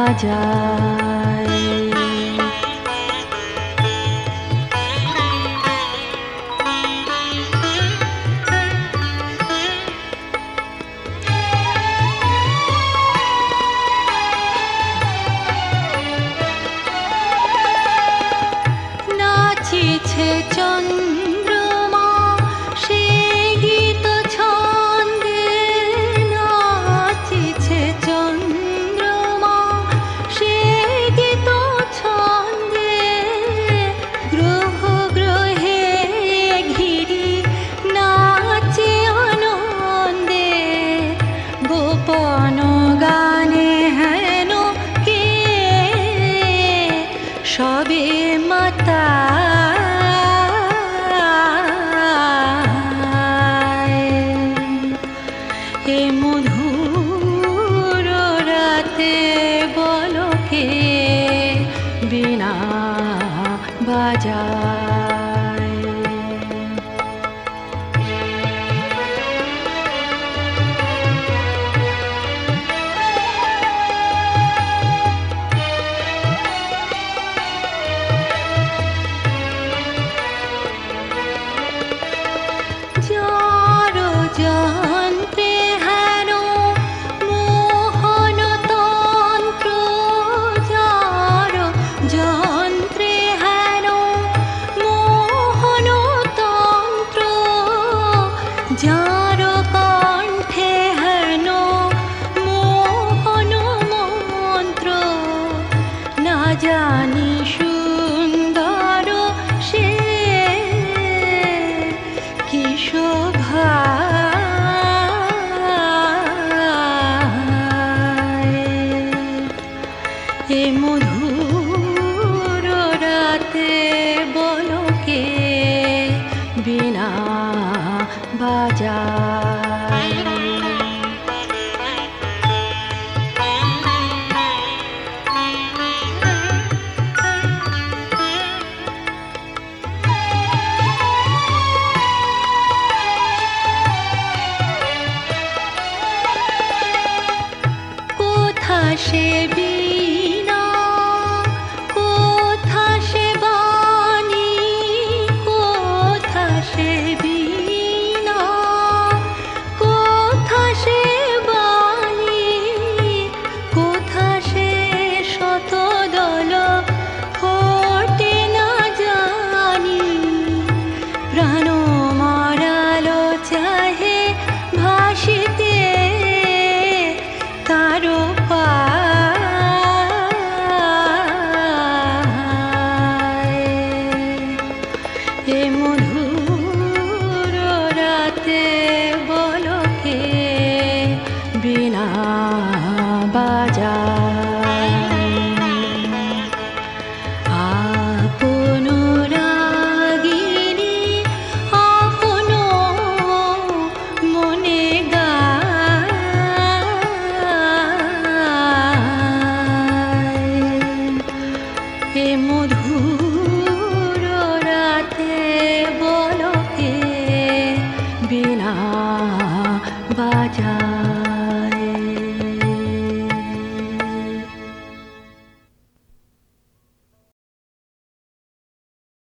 বাজায়। নাচিছে চন্দ্রমা সে গীত ছন্দে, নাচিছে চন্দ্রমা সে গীত ছন্দে, গ্রহ গ্রহে ঘিরি নাচে আনন্দে, গোপন গানে হেন কে সবে মাতায়। এ মধুর রাতে বলো কে বীণা বাজায়। যার যন্ত্রে হেন মোহন তন্ত্র, যার যন্ত্রে হেন মোহন তন্ত্র, যার কণ্ঠে হেন মোহন মন্ত্র, না জানি সুন্দর সে কি শোভা। এ মধুর রাতে বলো কে বীণা বাজায়। কোথা সে বীণা, কোথা সে বাণী, কোথা সে বীণা, কোথা সে বাণী, কোথা সে শতদল ফোটে না জানি, প্রাণ মারালো চাহে ভাসিতে তারো পায়। এ মধুর রাতে বলো কে বীণা বাজায়।